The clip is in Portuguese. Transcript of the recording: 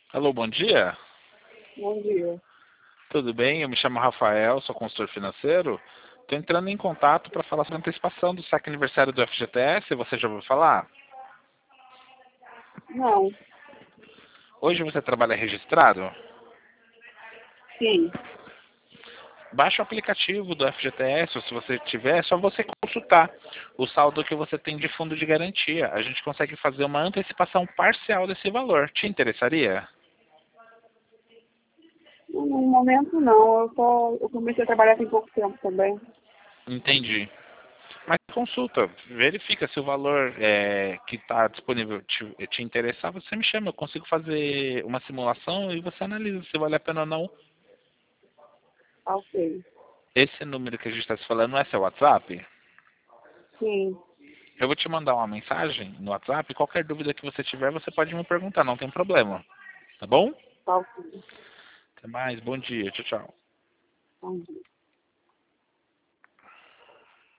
Alô, bom dia. Bom dia. Tudo bem? Eu me chamo Rafael, sou consultor financeiro. Estou entrando em contato para falar sobre a antecipação do saque aniversário do FGTS. Você já ouviu falar? Não, Hoje você trabalha registrado? sim. Baixe o aplicativo do FGTS, ou se você tiver, é só você consultar o saldo que você tem de fundo de garantia. A gente consegue fazer uma antecipação parcial desse valor. Te interessaria? No momento não, eu comecei a trabalhar tem pouco tempo também. Entendi. Mas consulta, verifica se o valor que está disponível te interessar, você me chama, eu consigo fazer uma simulação e você analisa se vale a pena ou não. Ah, ok. Esse número que a gente está se falando é seu WhatsApp? Sim, Eu vou te mandar uma mensagem no WhatsApp, qualquer dúvida que você tiver, você pode me perguntar, não tem problema. Tá bom? tá ok. Até mais, bom dia, tchau, tchau. Bom dia.